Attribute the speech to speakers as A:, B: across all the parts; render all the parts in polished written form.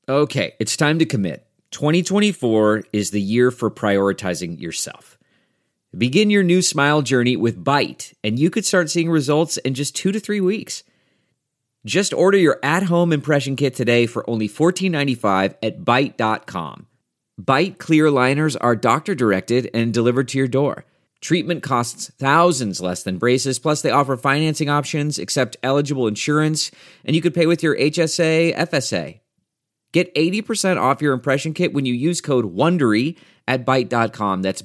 A: Okay, it's time to commit. 2024 is the year for prioritizing yourself. Begin your new smile journey with Byte, and you could start seeing results in just 2 to 3 weeks. Just order your at-home impression kit today for only $14.95 at Byte.com. Byte clear liners are doctor-directed and delivered to your door. Treatment costs thousands less than braces, plus they offer financing options, accept eligible insurance, and you could pay with your HSA, FSA. Get 80% off your impression kit when you use code WONDERY at Byte.com. That's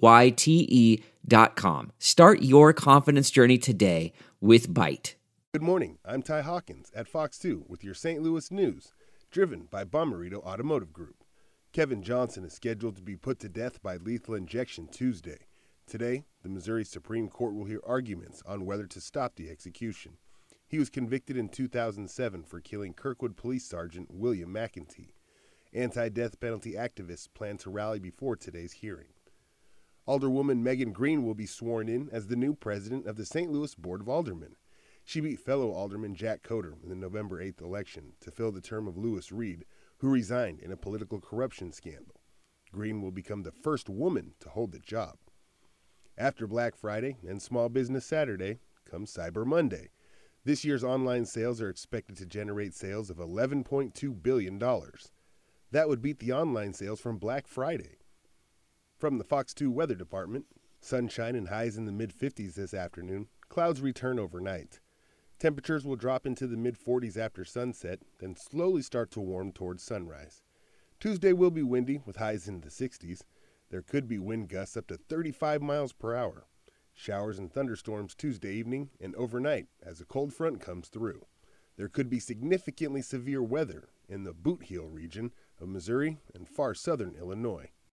A: BYTE.com. Start your confidence journey today with Byte.
B: Good morning. I'm Ty Hawkins at Fox 2 with your St. Louis news, driven by Bommarito Automotive Group. Kevin Johnson is scheduled to be put to death by lethal injection Tuesday. Today, the Missouri Supreme Court will hear arguments on whether to stop the execution. He was convicted in 2007 for killing Kirkwood Police Sergeant William McEntee. Anti-death penalty activists plan to rally before today's hearing. Alderwoman Megan Green will be sworn in as the new president of the St. Louis Board of Aldermen. She beat fellow Alderman Jack Coder in the November 8th election to fill the term of Lewis Reed, who resigned in a political corruption scandal. Green will become the first woman to hold the job. After Black Friday and Small Business Saturday comes Cyber Monday. This year's online sales are expected to generate sales of $11.2 billion. That would beat the online sales from Black Friday. From the Fox 2 Weather Department, sunshine and highs in the mid-50s this afternoon. Clouds return overnight. Temperatures will drop into the mid-40s after sunset, then slowly start to warm towards sunrise. Tuesday will be windy with highs in the 60s. There could be wind gusts up to 35 miles per hour. Showers and thunderstorms Tuesday evening and overnight as a cold front comes through. There could be significantly severe weather in the Boot Heel region of Missouri and far southern Illinois.